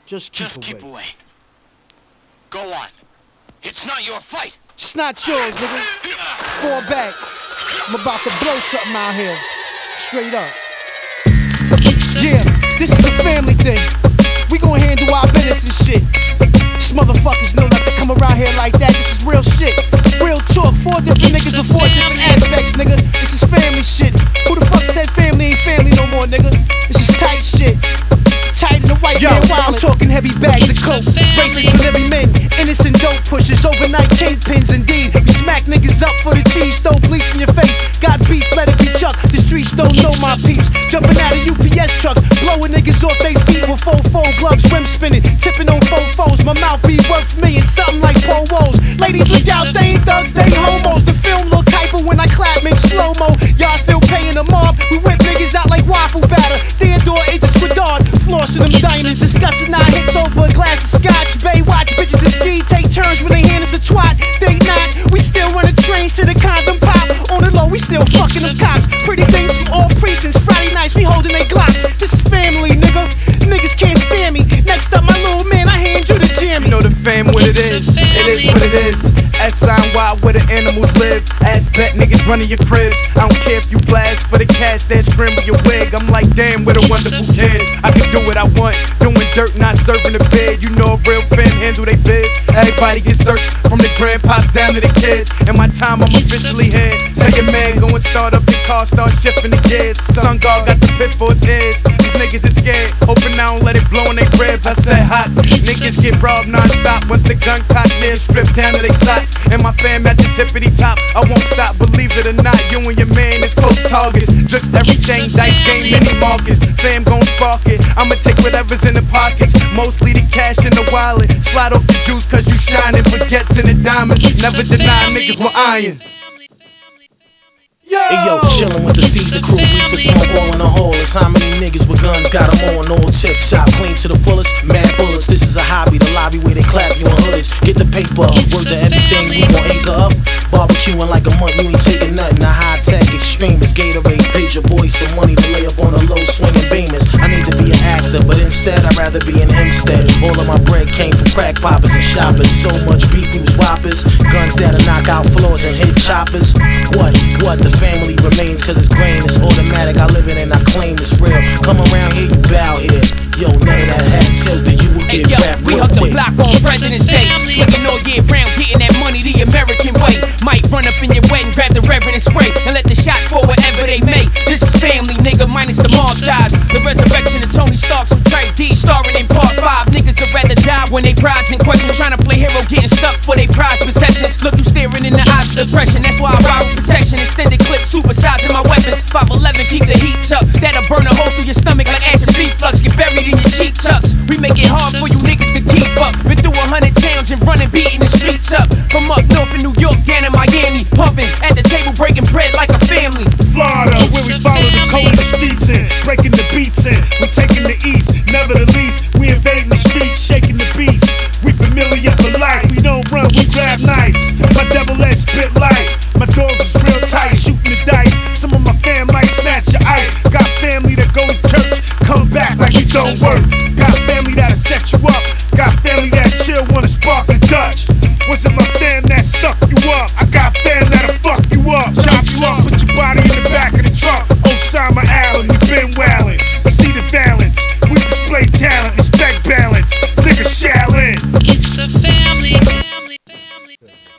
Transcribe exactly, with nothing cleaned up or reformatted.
Just keep Just away. keep away. Go on. It's not your fight. It's not yours, nigga. Fall back. I'm about to blow something out here. Straight up. Yeah, this is a family thing. We gon' handle our business and shit. These motherfuckers know not to come around here like that. This is real shit. Real talk. Four different niggas with four different aspects, nigga. This is family shit. Who the fuck said family ain't family no more, nigga? This is tight shit. Tight in the white Yo, man wild. I'm talking heavy bags of coke, bracelets on every man, innocent dope pushers, overnight kingpins indeed. We smack niggas up for the cheese, throw bleach in your face. Got beef, let it be chucked. The streets don't know my peeps. Jumping out of U P S trucks, blowing niggas off they feet with full foam gloves, rim spinning, tipping on fofos. My mouth be worth millions, something like Polos. Ladies look out, they ain't thugs, they homos. The film look hyper when I clap, make slow mo. Y'all still paying the mob. We whip niggas out like waffle batter. Theodore H. Squadard, flossing them diamonds, discussing our hits over a glass of scotch. Baywatch bitches and ski take turns when they hand us a twat. They not, we still running trains to the condom pop. On the low, we still fucking them cops. Pretty things from all precincts. Friday nights, we holding they glocks. This is family, nigga. Niggas can't stand me. Next up, my little man, I hand you the jammy. You know the fam what it is. It is what it is. S I N Y where the animals live. Ass bet niggas running your cribs. I don't care if you blast for the cash that scream with your wig. I'm like, damn, what a wonderful kid. I can do what I want. Doing dirt, not serving the bed. You know a real fam handle they biz. Everybody get searched from the grandpas down to the kids. In my time, I'm officially here. Tell your man, go and start up your car, start shifting the gears. Sun God got the pit for his ears. These niggas is scared, hoping I don't let it blow in their ribs. I said hot, niggas get robbed non-stop. Once the gun cock near, stripped down to their socks. And my fam at the tippity top, I won't stop, believe it or not. You and your man is close targets. Just everything, dice game, mini markets. Fam gon' spark it, I'ma take whatever's in the pockets. Mostly the cash in the wallet. Slide off the juice cause you shining. Baguettes and the diamonds, never deny niggas with iron. Yo. Hey yo, chillin' with the Caesar crew, reaping smoke all in the hole. It's how many niggas with guns got them on, all tip top, clean to the fullest, mad bullets. This is a hobby, the lobby where they clap you on hoodies. Get the paper up, word to everything, we gon' anchor up. Barbecuing like a month, you ain't taking nothing. The high tech extremists, Gatorade, page your boys some money to lay up on a low swinging beamers. I need to be an actor, but instead I'd rather be an Hempstead. All of my bread came from crack poppers and shoppers. So much beef, we was whoppers. Guns that'll knock out floors and hit choppers. What, what, the family remains cause it's grain, it's automatic. I live it and I claim it's real. Come around here, you bow here. Yo, none of that hat tilted, you will get hey, yo, wrapped we real hug quick. the block on President's Day, swinging all year round, getting that money the American way. Might run up in your way and grab the reverend and spray, and let the shot fall wherever they may. This is family, nigga, minus the mob ties. The resurrection of Tony Stark, some Trey D, starring in part five. Niggas would rather die when they pride's in question, trying to play hero, getting stuck for they prize possessions. Look, you staring in the eyes of depression, that's why I ride with protection. Extended clip, supersizing my weapons. five eleven, keep the heat up. That'll burn a hole through your stomach like acid reflux. Get buried in your cheek tucks. We make it hard for you niggas to keep up. Been through a hundred towns and running, beating the streets up. From up north in New York down in Miami, pumping at the table, breaking bread like a family. Florida, where we follow the code of the streets in, breaking the beats in. We taking the east, never the least. We invading the streets, shaking the beast. We familiar for life. We don't run, we grab knives. My double edged spit life. My dog is real tight, shooting the dice. Some of my fam might snatch your ice. Got family that go to church, come back like it don't work. Got family that'll set you up. Got family that chill, wanna spark the Dutch. What's in my